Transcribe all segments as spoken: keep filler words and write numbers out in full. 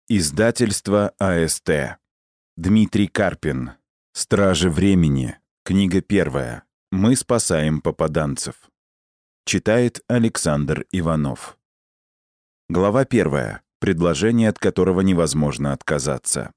Издательство А Эс Тэ. Дмитрий Карпин. «Стражи времени». Книга первая. «Мы спасаем попаданцев». Читает Александр Иванов. Глава первая. Предложение, от которого невозможно отказаться.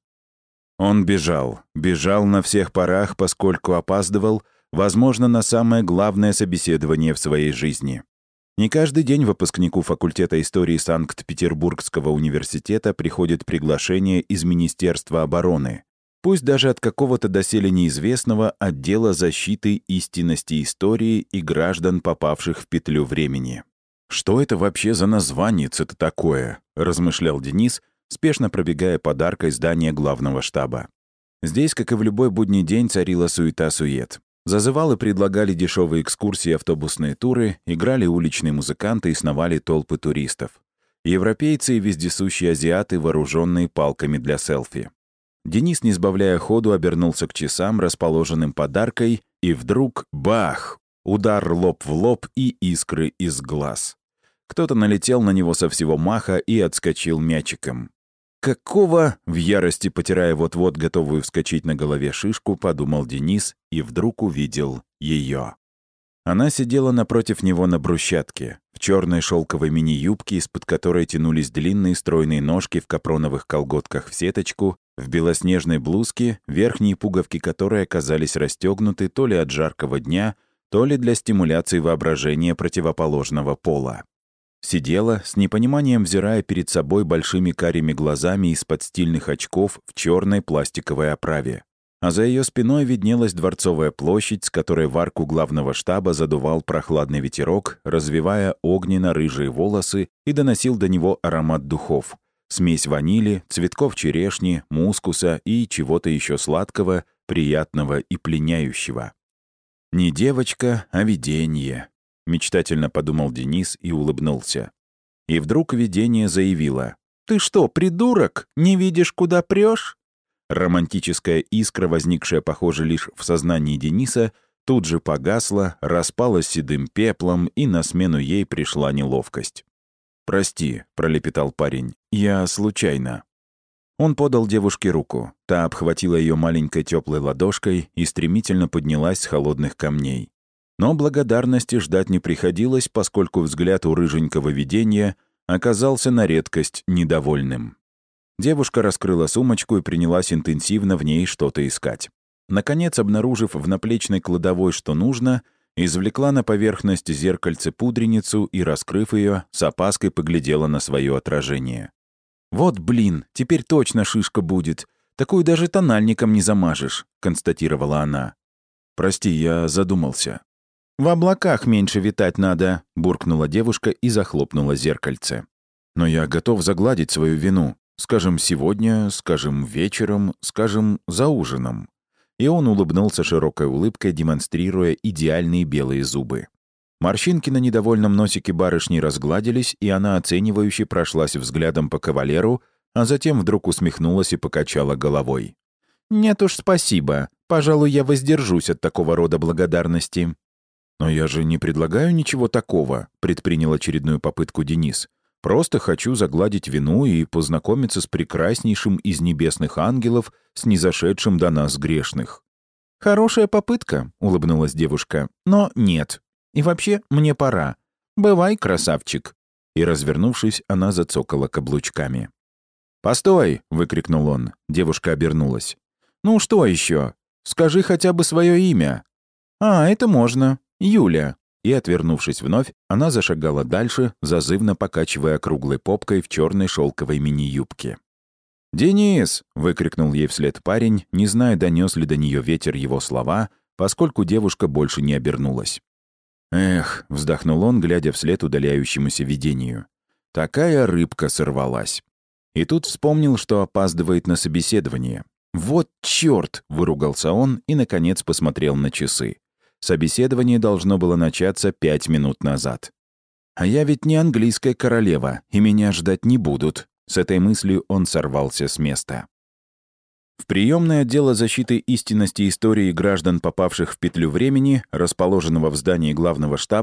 Он бежал. Бежал на всех парах, поскольку опаздывал, возможно, на самое главное собеседование в своей жизни. Не каждый день выпускнику факультета истории Санкт-Петербургского университета приходит приглашение из Министерства обороны, пусть даже от какого-то доселе неизвестного отдела защиты истинности истории и граждан, попавших в петлю времени. «Что это вообще за названице-то такое?» — размышлял Денис, спешно пробегая подаркой здания главного штаба. Здесь, как и в любой будний день, царила суета-сует. Зазывалы предлагали дешевые экскурсии, автобусные туры, играли уличные музыканты и сновали толпы туристов. Европейцы и вездесущие азиаты, вооруженные палками для селфи. Денис, не сбавляя ходу, обернулся к часам, расположенным подаркой, и вдруг — бах! Удар лоб в лоб и искры из глаз. Кто-то налетел на него со всего маха и отскочил мячиком. «Какого?» — в ярости, потирая вот-вот готовую вскочить на голове шишку, подумал Денис и вдруг увидел ее. Она сидела напротив него на брусчатке, в черной шелковой мини-юбке, из-под которой тянулись длинные стройные ножки в капроновых колготках в сеточку, в белоснежной блузке, верхние пуговки которой оказались расстегнуты то ли от жаркого дня, то ли для стимуляции воображения противоположного пола. Сидела, с непониманием взирая перед собой большими карими глазами из-под стильных очков в черной пластиковой оправе. А за ее спиной виднелась Дворцовая площадь, с которой в арку главного штаба задувал прохладный ветерок, развивая огненно-рыжие волосы, и доносил до него аромат духов. Смесь ванили, цветков черешни, мускуса и чего-то еще сладкого, приятного и пленяющего. Не девочка, а видение. — мечтательно подумал Денис и улыбнулся. И вдруг видение заявило: «Ты что, придурок? Не видишь, куда прешь?» Романтическая искра, возникшая, похоже, лишь в сознании Дениса, тут же погасла, распалась седым пеплом, и на смену ей пришла неловкость. «Прости», — пролепетал парень, — «я случайно». Он подал девушке руку. Та обхватила ее маленькой теплой ладошкой и стремительно поднялась с холодных камней. Но благодарности ждать не приходилось, поскольку взгляд у рыженького видения оказался на редкость недовольным. Девушка раскрыла сумочку и принялась интенсивно в ней что-то искать. Наконец, обнаружив в наплечной кладовой, что нужно, извлекла на поверхность зеркальце-пудреницу и, раскрыв ее, с опаской поглядела на свое отражение. «Вот блин, теперь точно шишка будет. Такую даже тональником не замажешь», — констатировала она. «Прости, я задумался». «В облаках меньше витать надо», — буркнула девушка и захлопнула зеркальце. «Но я готов загладить свою вину. Скажем, сегодня, скажем, вечером, скажем, за ужином». И он улыбнулся широкой улыбкой, демонстрируя идеальные белые зубы. Морщинки на недовольном носике барышни разгладились, и она оценивающе прошлась взглядом по кавалеру, а затем вдруг усмехнулась и покачала головой. «Нет уж, спасибо. Пожалуй, я воздержусь от такого рода благодарности». «Но я же не предлагаю ничего такого», — предпринял очередную попытку Денис. «Просто хочу загладить вину и познакомиться с прекраснейшим из небесных ангелов, снизошедшим до нас грешных». «Хорошая попытка», — улыбнулась девушка. «Но нет. И вообще, мне пора. Бывай, красавчик». И, развернувшись, она зацокала каблучками. «Постой!» — выкрикнул он. Девушка обернулась. «Ну что еще? Скажи хотя бы свое имя». «А, это можно. Юля». И, отвернувшись вновь, она зашагала дальше, зазывно покачивая круглой попкой в черной шелковой мини-юбке. «Денис!» — выкрикнул ей вслед парень, не зная, донес ли до нее ветер его слова, поскольку девушка больше не обернулась. «Эх!» — вздохнул он, глядя вслед удаляющемуся видению. «Такая рыбка сорвалась». И тут вспомнил, что опаздывает на собеседование. «Вот черт!» — выругался он и, наконец, посмотрел на часы. Собеседование должно было начаться пять минут назад. «А я ведь не английская королева, и меня ждать не будут». С этой мыслью он сорвался с места. В приемное отдела защиты истинности истории граждан, попавших в петлю времени, расположенного в здании главного штаба,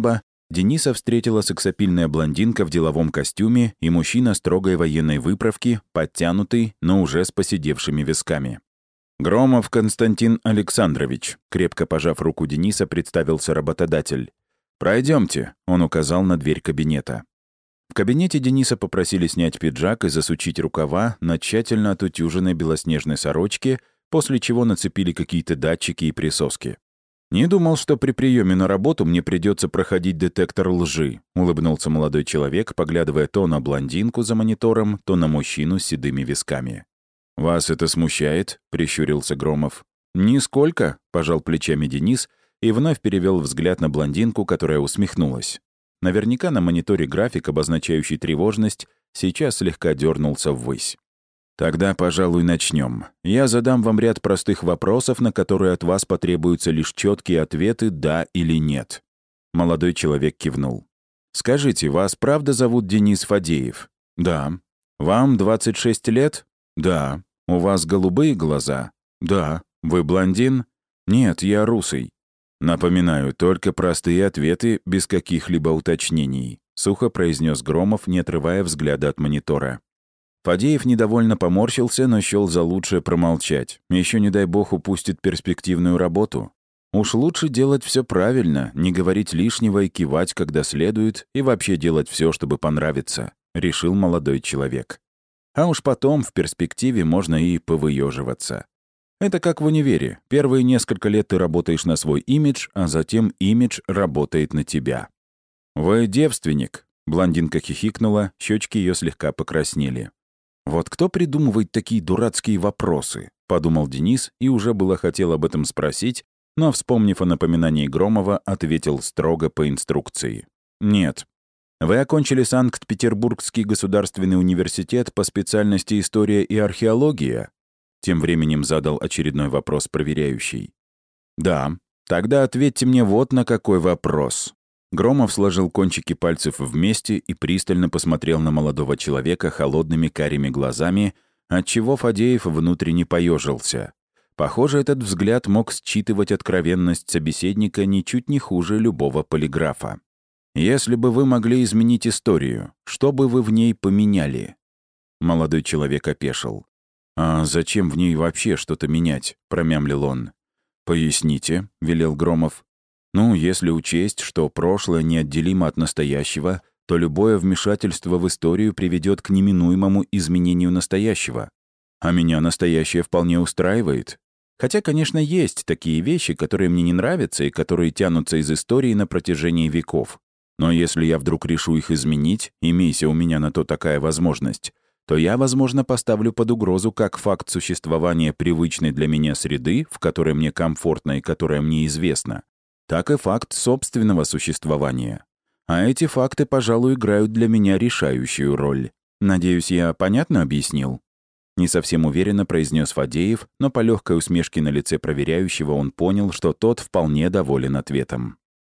Дениса встретила сексапильная блондинка в деловом костюме и мужчина строгой военной выправки, подтянутый, но уже с поседевшими висками. «Громов Константин Александрович», крепко пожав руку Дениса, представился работодатель. «Пройдемте», — он указал на дверь кабинета. В кабинете Дениса попросили снять пиджак и засучить рукава на тщательно отутюженной белоснежной сорочке, после чего нацепили какие-то датчики и присоски. «Не думал, что при приеме на работу мне придется проходить детектор лжи», — улыбнулся молодой человек, поглядывая то на блондинку за монитором, то на мужчину с седыми висками. «Вас это смущает?» — прищурился Громов. «Нисколько», — пожал плечами Денис и вновь перевел взгляд на блондинку, которая усмехнулась. Наверняка на мониторе график, обозначающий тревожность, сейчас слегка дернулся ввысь. «Тогда, пожалуй, начнем. Я задам вам ряд простых вопросов, на которые от вас потребуются лишь четкие ответы «да» или «нет». Молодой человек кивнул. «Скажите, вас правда зовут Денис Фадеев?» «Да». «Вам двадцать шесть лет?» «Да». «У вас голубые глаза?» «Да». «Вы блондин?» «Нет, я русый». «Напоминаю, только простые ответы, без каких-либо уточнений», — сухо произнес Громов, не отрывая взгляда от монитора. Фадеев недовольно поморщился, но счел за лучшее промолчать. Еще, не дай бог, упустит перспективную работу. Уж лучше делать все правильно, не говорить лишнего и кивать, когда следует, и вообще делать все, чтобы понравиться, — решил молодой человек. А уж потом, в перспективе, можно и повыеживаться. Это как в универе. Первые несколько лет ты работаешь на свой имидж, а затем имидж работает на тебя. «Вы девственник?» — блондинка хихикнула, щечки ее слегка покраснели. «Вот кто придумывает такие дурацкие вопросы?» — подумал Денис и уже было хотел об этом спросить, но, вспомнив о напоминании Громова, ответил строго по инструкции. «Нет. Вы окончили Санкт-Петербургский государственный университет по специальности история и археология?» Тем временем задал очередной вопрос проверяющий. «Да. Тогда ответьте мне вот на какой вопрос». Громов сложил кончики пальцев вместе и пристально посмотрел на молодого человека холодными карими глазами, отчего Фадеев внутренне поежился. Похоже, этот взгляд мог считывать откровенность собеседника ничуть не хуже любого полиграфа. «Если бы вы могли изменить историю, что бы вы в ней поменяли?» Молодой человек опешил. «А зачем в ней вообще что-то менять?» — промямлил он. «Поясните», — велел Громов. «Ну, если учесть, что прошлое неотделимо от настоящего, то любое вмешательство в историю приведет к неминуемому изменению настоящего. А меня настоящее вполне устраивает. Хотя, конечно, есть такие вещи, которые мне не нравятся и которые тянутся из истории на протяжении веков. Но если я вдруг решу их изменить, имейся у меня на то такая возможность, то я, возможно, поставлю под угрозу как факт существования привычной для меня среды, в которой мне комфортно и которая мне известна, так и факт собственного существования. А эти факты, пожалуй, играют для меня решающую роль. Надеюсь, я понятно объяснил?» Не совсем уверенно произнес Фадеев, но по легкой усмешке на лице проверяющего он понял, что тот вполне доволен ответом.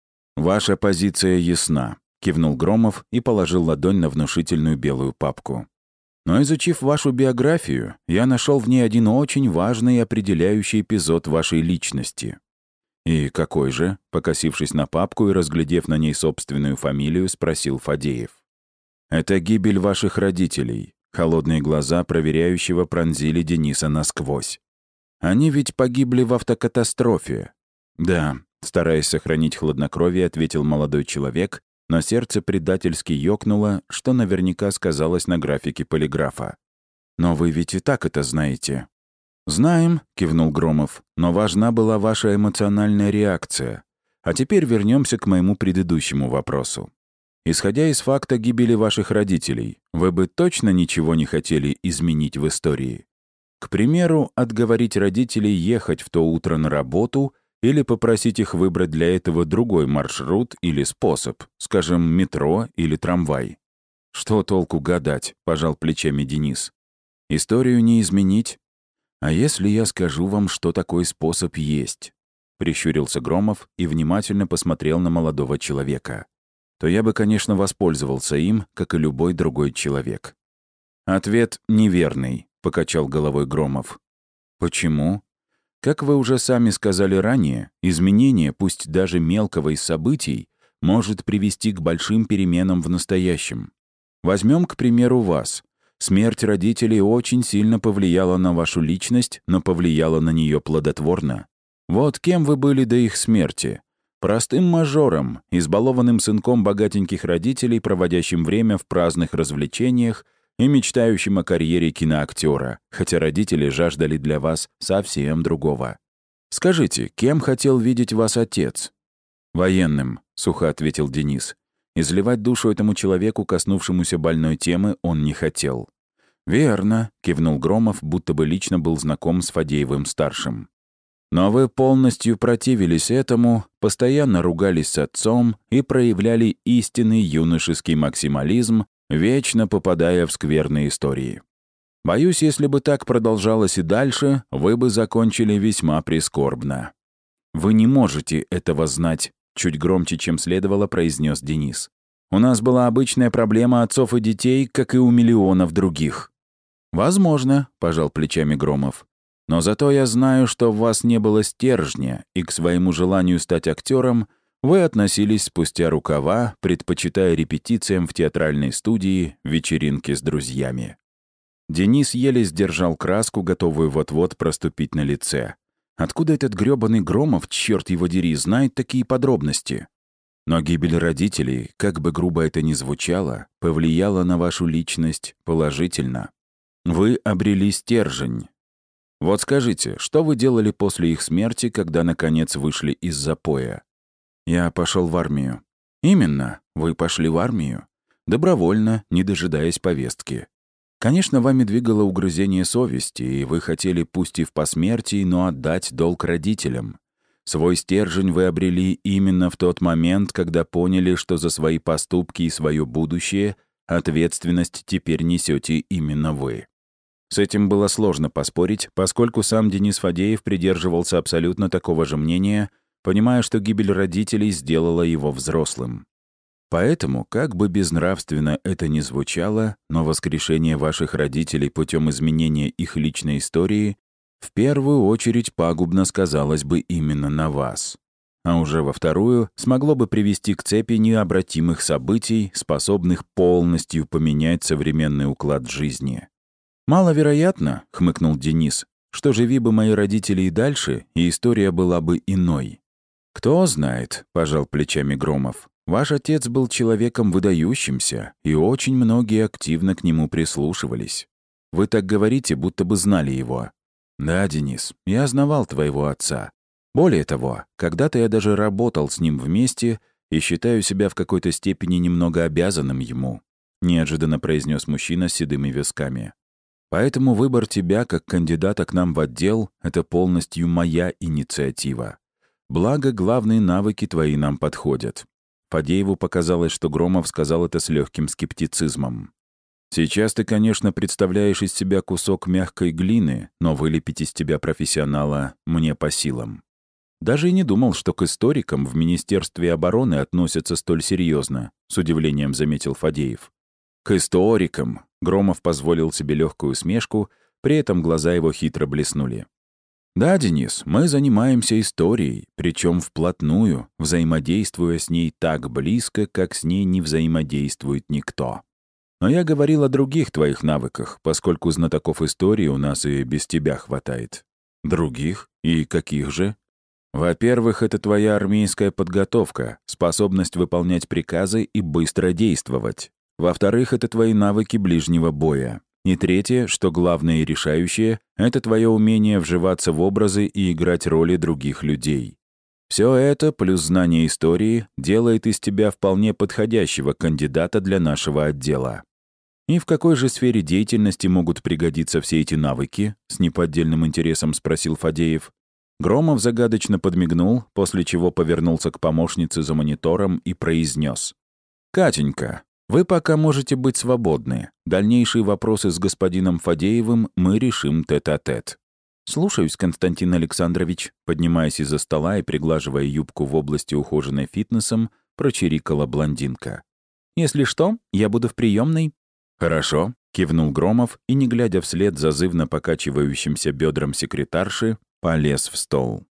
«Ваша позиция ясна», — кивнул Громов и положил ладонь на внушительную белую папку. «Но изучив вашу биографию, я нашел в ней один очень важный и определяющий эпизод вашей личности». «И какой же?» — покосившись на папку и разглядев на ней собственную фамилию, спросил Фадеев. «Это гибель ваших родителей». Холодные глаза проверяющего пронзили Дениса насквозь. «Они ведь погибли в автокатастрофе». «Да», — стараясь сохранить хладнокровие, ответил молодой человек, но сердце предательски ёкнуло, что наверняка сказалось на графике полиграфа. «Но вы ведь и так это знаете». «Знаем», — кивнул Громов, «но важна была ваша эмоциональная реакция. А теперь вернемся к моему предыдущему вопросу. Исходя из факта гибели ваших родителей, вы бы точно ничего не хотели изменить в истории? К примеру, отговорить родителей ехать в то утро на работу или попросить их выбрать для этого другой маршрут или способ, скажем, метро или трамвай. «Что толку гадать?» — пожал плечами Денис. «Историю не изменить. А если я скажу вам, что такой способ есть?» Прищурился Громов и внимательно посмотрел на молодого человека. «То я бы, конечно, воспользовался им, как и любой другой человек». «Ответ неверный», — покачал головой Громов. «Почему?» «Как вы уже сами сказали ранее, изменение, пусть даже мелкого из событий, может привести к большим переменам в настоящем. Возьмем, к примеру, вас. Смерть родителей очень сильно повлияла на вашу личность, но повлияла на нее плодотворно. Вот кем вы были до их смерти. Простым мажором, избалованным сынком богатеньких родителей, проводящим время в праздных развлечениях и мечтающим о карьере киноактера, хотя родители жаждали для вас совсем другого. Скажите, кем хотел видеть вас отец? «Военным», — сухо ответил Денис. Изливать душу этому человеку, коснувшемуся больной темы, он не хотел. «Верно», — кивнул Громов, будто бы лично был знаком с Фадеевым-старшим. «Но вы полностью противились этому, постоянно ругались с отцом и проявляли истинный юношеский максимализм, вечно попадая в скверные истории. Боюсь, если бы так продолжалось и дальше, вы бы закончили весьма прискорбно». «Вы не можете этого знать», — чуть громче, чем следовало, произнес Денис. «У нас была обычная проблема отцов и детей, как и у миллионов других». «Возможно», — пожал плечами Громов. «Но зато я знаю, что в вас не было стержня, и к своему желанию стать актером вы относились спустя рукава, предпочитая репетициям в театральной студии, вечеринки с друзьями». Денис еле сдержал краску, готовую вот-вот проступить на лице. Откуда этот грёбаный Громов, черт его дери, знает такие подробности? Но гибель родителей, как бы грубо это ни звучало, повлияла на вашу личность положительно. Вы обрели стержень. Вот скажите, что вы делали после их смерти, когда, наконец, вышли из запоя? Я пошел в армию. Именно, вы пошли в армию. Добровольно, не дожидаясь повестки. Конечно, вами двигало угрызение совести, и вы хотели, пусть и в посмертии, но отдать долг родителям. Свой стержень вы обрели именно в тот момент, когда поняли, что за свои поступки и свое будущее ответственность теперь несете именно вы. С этим было сложно поспорить, поскольку сам Денис Фадеев придерживался абсолютно такого же мнения, понимая, что гибель родителей сделала его взрослым. Поэтому, как бы безнравственно это ни звучало, но воскрешение ваших родителей путем изменения их личной истории в первую очередь пагубно сказалось бы именно на вас. А уже во вторую смогло бы привести к цепи необратимых событий, способных полностью поменять современный уклад жизни. «Маловероятно», — хмыкнул Денис, «что живи бы мои родители и дальше, и история была бы иной». «Кто знает», — пожал плечами Громов. «Ваш отец был человеком выдающимся, и очень многие активно к нему прислушивались. Вы так говорите, будто бы знали его». «Да, Денис, я знавал твоего отца. Более того, когда-то я даже работал с ним вместе и считаю себя в какой-то степени немного обязанным ему», — неожиданно произнес мужчина с седыми висками. «Поэтому выбор тебя как кандидата к нам в отдел — это полностью моя инициатива. Благо, главные навыки твои нам подходят». Фадееву показалось, что Громов сказал это с легким скептицизмом. «Сейчас ты, конечно, представляешь из себя кусок мягкой глины, но вылепить из тебя профессионала мне по силам». Даже и не думал, что к историкам в Министерстве обороны относятся столь серьезно, с удивлением заметил Фадеев. «К историкам», — Громов позволил себе легкую усмешку, при этом глаза его хитро блеснули. «Да, Денис, мы занимаемся историей, причем вплотную, взаимодействуя с ней так близко, как с ней не взаимодействует никто. Но я говорил о других твоих навыках, поскольку знатоков истории у нас и без тебя хватает». «Других? И каких же?» «Во-первых, это твоя армейская подготовка, способность выполнять приказы и быстро действовать. Во-вторых, это твои навыки ближнего боя. И третье, что главное и решающее, это твое умение вживаться в образы и играть роли других людей. Все это, плюс знание истории, делает из тебя вполне подходящего кандидата для нашего отдела». «И в какой же сфере деятельности могут пригодиться все эти навыки?» — с неподдельным интересом спросил Фадеев. Громов загадочно подмигнул, после чего повернулся к помощнице за монитором и произнес: «Катенька, вы пока можете быть свободны. Дальнейшие вопросы с господином Фадеевым мы решим тет-а-тет». «Слушаюсь, Константин Александрович», поднимаясь из-за стола и приглаживая юбку в области ухоженной фитнесом, прочирикала блондинка. «Если что, я буду в приемной». «Хорошо», — кивнул Громов и, не глядя вслед зазывно покачивающимся бедрам секретарши, полез в стол.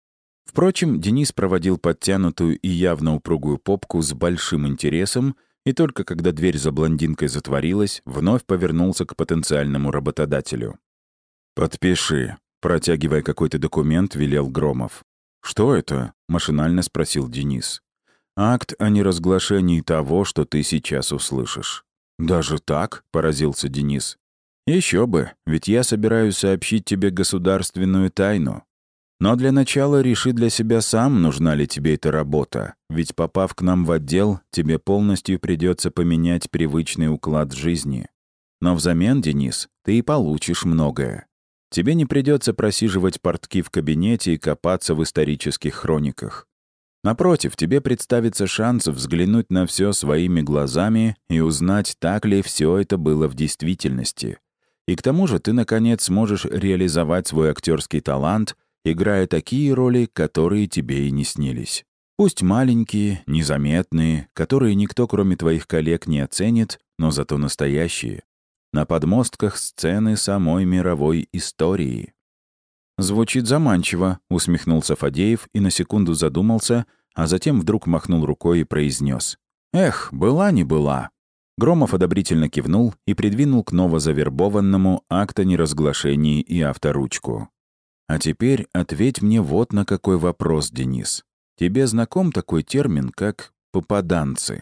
Впрочем, Денис проводил подтянутую и явно упругую попку с большим интересом, и только когда дверь за блондинкой затворилась, вновь повернулся к потенциальному работодателю. «Подпиши», — протягивая какой-то документ, велел Громов. «Что это?» — машинально спросил Денис. «Акт о неразглашении того, что ты сейчас услышишь». «Даже так?» — поразился Денис. «Еще бы, ведь я собираюсь сообщить тебе государственную тайну. Но для начала реши для себя сам, нужна ли тебе эта работа, ведь попав к нам в отдел, тебе полностью придется поменять привычный уклад жизни. Но взамен, Денис, ты и получишь многое. Тебе не придется просиживать портки в кабинете и копаться в исторических хрониках. Напротив, тебе представится шанс взглянуть на все своими глазами и узнать, так ли все это было в действительности. И к тому же ты, наконец, сможешь реализовать свой актерский талант, играя такие роли, которые тебе и не снились. Пусть маленькие, незаметные, которые никто, кроме твоих коллег, не оценит, но зато настоящие. На подмостках сцены самой мировой истории. «Звучит заманчиво», — усмехнулся Фадеев и на секунду задумался, а затем вдруг махнул рукой и произнес: «Эх, была не была». Громов одобрительно кивнул и придвинул к новозавербованному акт о неразглашении и авторучку. «А теперь ответь мне вот на какой вопрос, Денис. Тебе знаком такой термин, как «попаданцы»?»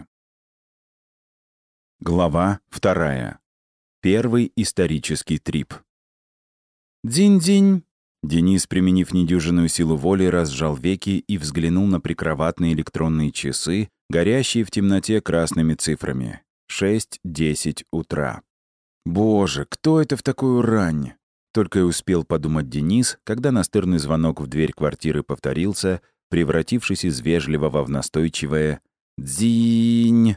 Глава вторая. Первый исторический трип. «Дзинь-дзинь!» Денис, применив недюжинную силу воли, разжал веки и взглянул на прикроватные электронные часы, горящие в темноте красными цифрами. шесть десять утра. «Боже, кто это в такую рань?» Только и успел подумать Денис, когда настырный звонок в дверь квартиры повторился, превратившись из вежливого в настойчивое «Дзинь!».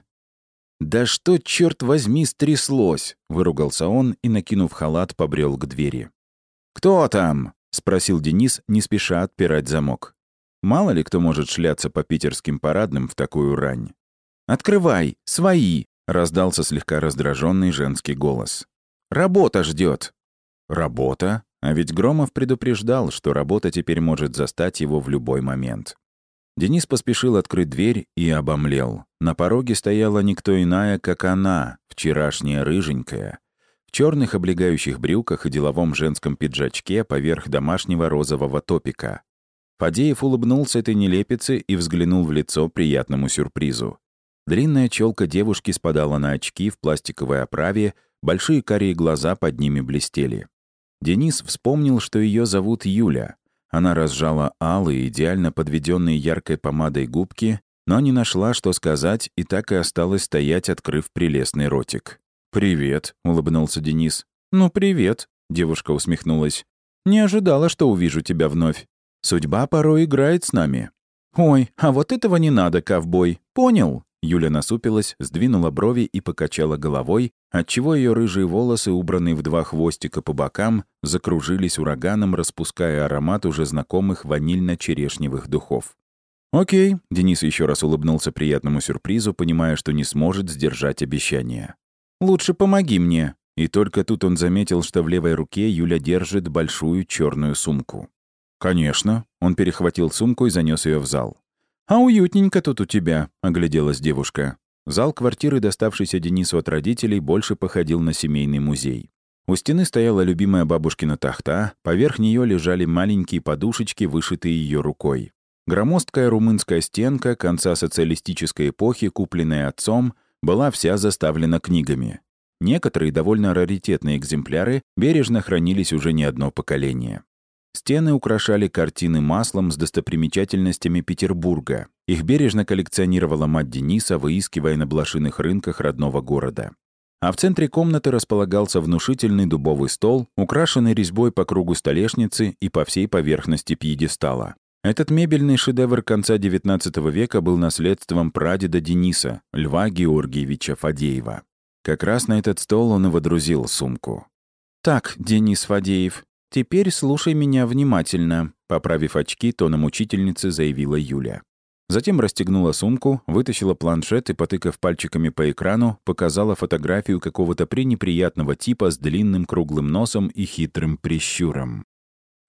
«Да что, черт возьми, стряслось?» — выругался он и, накинув халат, побрел к двери. «Кто там?» — спросил Денис, не спеша отпирать замок. Мало ли кто может шляться по питерским парадным в такую рань. «Открывай! Свои!» — раздался слегка раздраженный женский голос. «Работа ждет!» «Работа?» А ведь Громов предупреждал, что работа теперь может застать его в любой момент. Денис поспешил открыть дверь и обомлел. На пороге стояла никто иная, как она, вчерашняя рыженькая, в черных облегающих брюках и деловом женском пиджачке поверх домашнего розового топика. Фадеев улыбнулся этой нелепице и взглянул в лицо приятному сюрпризу. Длинная челка девушки спадала на очки в пластиковой оправе, большие карие глаза под ними блестели. Денис вспомнил, что ее зовут Юля. Она разжала алые, идеально подведенные яркой помадой губки, но не нашла, что сказать, и так и осталась стоять, открыв прелестный ротик. «Привет», — улыбнулся Денис. «Ну, привет», — девушка усмехнулась. «Не ожидала, что увижу тебя вновь. Судьба порой играет с нами». «Ой, а вот этого не надо, ковбой. Понял?» Юля насупилась, сдвинула брови и покачала головой, отчего ее рыжие волосы, убранные в два хвостика по бокам, закружились ураганом, распуская аромат уже знакомых ванильно-черешневых духов. «Окей», — Денис еще раз улыбнулся приятному сюрпризу, понимая, что не сможет сдержать обещание. «Лучше помоги мне». И только тут он заметил, что в левой руке Юля держит большую черную сумку. «Конечно». Он перехватил сумку и занес ее в зал. «А уютненько тут у тебя», — огляделась девушка. Зал квартиры, доставшийся Денису от родителей, больше походил на семейный музей. У стены стояла любимая бабушкина тахта, поверх нее лежали маленькие подушечки, вышитые ее рукой. Громоздкая румынская стенка конца социалистической эпохи, купленная отцом, была вся заставлена книгами. Некоторые довольно раритетные экземпляры бережно хранились уже не одно поколение. Стены украшали картины маслом с достопримечательностями Петербурга. Их бережно коллекционировала мать Дениса, выискивая на блошиных рынках родного города. А в центре комнаты располагался внушительный дубовый стол, украшенный резьбой по кругу столешницы и по всей поверхности пьедестала. Этот мебельный шедевр конца девятнадцатого века был наследством прадеда Дениса, Льва Георгиевича Фадеева. Как раз на этот стол он и водрузил сумку. «Так, Денис Фадеев, теперь слушай меня внимательно», — поправив очки, тоном учительницы заявила Юля. Затем расстегнула сумку, вытащила планшет и, потыкав пальчиками по экрану, показала фотографию какого-то пренеприятного типа с длинным круглым носом и хитрым прищуром.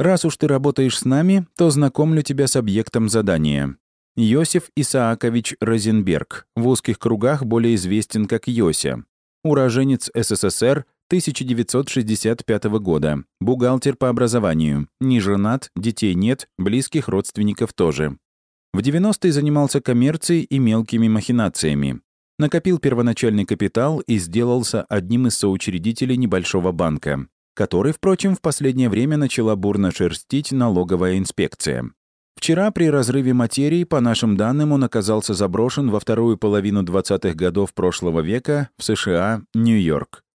Раз уж ты работаешь с нами, то знакомлю тебя с объектом задания. Йосиф Исаакович Розенберг, в узких кругах более известен как Йося. Уроженец СССР тысяча девятьсот шестьдесят пятого года. Бухгалтер по образованию. Не женат, детей нет, близких родственников тоже. В девяностые занимался коммерцией и мелкими махинациями. Накопил первоначальный капитал и сделался одним из соучредителей небольшого банка, который, впрочем, в последнее время начала бурно шерстить налоговая инспекция. Вчера при разрыве материи, по нашим данным, он оказался заброшен во вторую половину двадцатых годов прошлого века в США, Нью-Йорк.